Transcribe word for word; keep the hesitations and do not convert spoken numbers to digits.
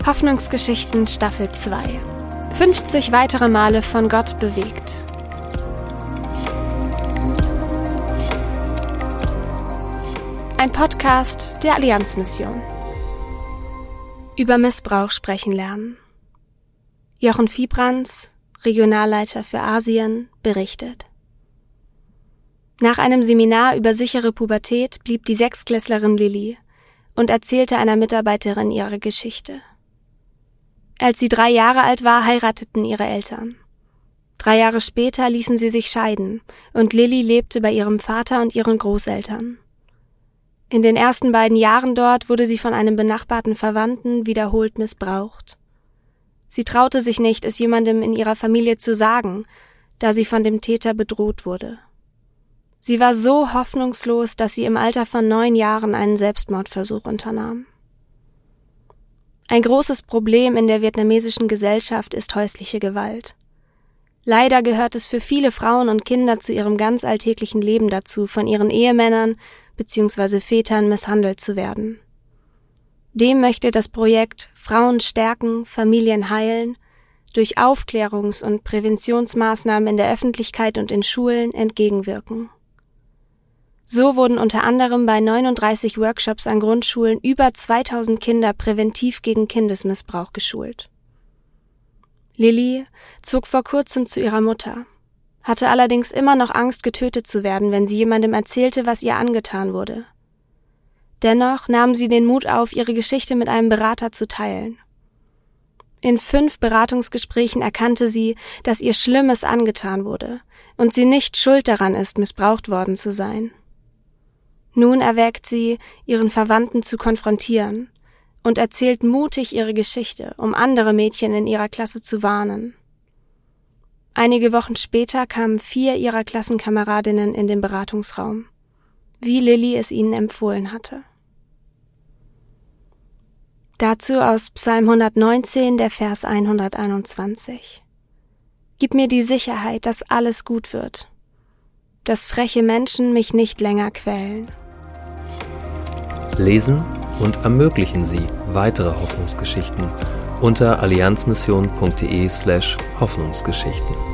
Hoffnungsgeschichten Staffel zwei. fünfzig weitere Male von Gott bewegt. Ein Podcast der Allianzmission. Über Missbrauch sprechen lernen. Jochen Viebrands, Regionalleiter für Asien, berichtet. Nach einem Seminar über sichere Pubertät blieb die Sechstklässlerin Lilly und erzählte einer Mitarbeiterin ihre Geschichte. Als sie drei Jahre alt war, heirateten ihre Eltern. Drei Jahre später ließen sie sich scheiden und Lilly lebte bei ihrem Vater und ihren Großeltern. In den ersten beiden Jahren dort wurde sie von einem benachbarten Verwandten wiederholt missbraucht. Sie traute sich nicht, es jemandem in ihrer Familie zu sagen, da sie von dem Täter bedroht wurde. Sie war so hoffnungslos, dass sie im Alter von neun Jahren einen Selbstmordversuch unternahm. Ein großes Problem in der vietnamesischen Gesellschaft ist häusliche Gewalt. Leider gehört es für viele Frauen und Kinder zu ihrem ganz alltäglichen Leben dazu, von ihren Ehemännern bzw. Vätern misshandelt zu werden. Dem möchte das Projekt Frauen stärken, Familien heilen durch Aufklärungs- und Präventionsmaßnahmen in der Öffentlichkeit und in Schulen entgegenwirken. So wurden unter anderem bei neununddreißig Workshops an Grundschulen über zweitausend Kinder präventiv gegen Kindesmissbrauch geschult. Lilly zog vor kurzem zu ihrer Mutter, hatte allerdings immer noch Angst, getötet zu werden, wenn sie jemandem erzählte, was ihr angetan wurde. Dennoch nahm sie den Mut auf, ihre Geschichte mit einem Berater zu teilen. In fünf Beratungsgesprächen erkannte sie, dass ihr Schlimmes angetan wurde und sie nicht schuld daran ist, missbraucht worden zu sein. Nun erwägt sie, ihren Verwandten zu konfrontieren und erzählt mutig ihre Geschichte, um andere Mädchen in ihrer Klasse zu warnen. Einige Wochen später kamen vier ihrer Klassenkameradinnen in den Beratungsraum, wie Lilly es ihnen empfohlen hatte. Dazu aus Psalm hundertneunzehn, der Vers hunderteinundzwanzig. Gib mir die Sicherheit, dass alles gut wird, dass freche Menschen mich nicht länger quälen. Lesen und ermöglichen Sie weitere Hoffnungsgeschichten unter allianzmission punkt de slash Hoffnungsgeschichten.